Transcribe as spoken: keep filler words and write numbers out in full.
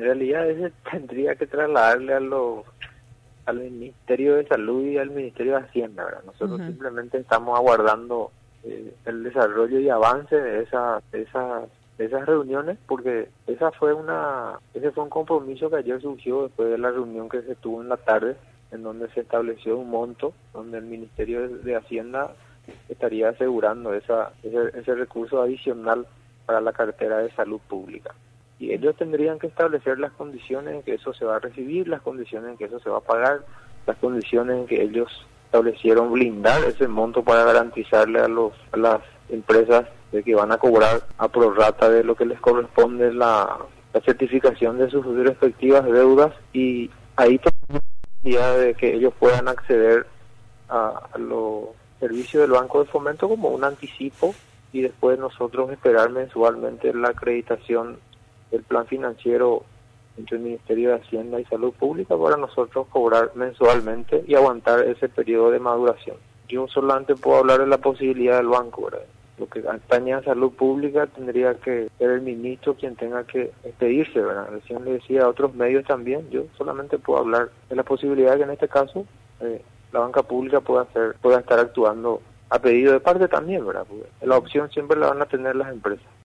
en realidad ese tendría que trasladarle a los al Ministerio de Salud y al Ministerio de Hacienda, ¿verdad? Nosotros Uh-huh. simplemente estamos aguardando eh, el desarrollo y avance de esa, de esa de esas reuniones, porque esa fue una ese fue un compromiso que ayer surgió después de la reunión que se tuvo en la tarde, en donde se estableció un monto, donde el Ministerio de, de Hacienda estaría asegurando esa ese, ese recurso adicional para la cartera de salud pública. Y ellos tendrían que establecer las condiciones en que eso se va a recibir, las condiciones en que eso se va a pagar, las condiciones en que ellos establecieron blindar ese monto para garantizarle a los a las empresas de que van a cobrar a prorrata de lo que les corresponde la, la certificación de sus respectivas deudas, y ahí ya de que ellos puedan acceder a, a los servicios del Banco de Fomento como un anticipo, y después nosotros esperar mensualmente la acreditación del plan financiero entre el Ministerio de Hacienda y Salud Pública para nosotros cobrar mensualmente y aguantar ese periodo de maduración. Yo solamente puedo hablar de la posibilidad del banco, ¿verdad? Lo que atañe a Salud Pública tendría que ser el ministro quien tenga que expedirse, ¿verdad? Recién le decía a otros medios también, yo solamente puedo hablar de la posibilidad que en este caso eh, la banca pública pueda hacer, pueda estar actuando a pedido de parte también, ¿verdad? Porque la opción siempre la van a tener las empresas.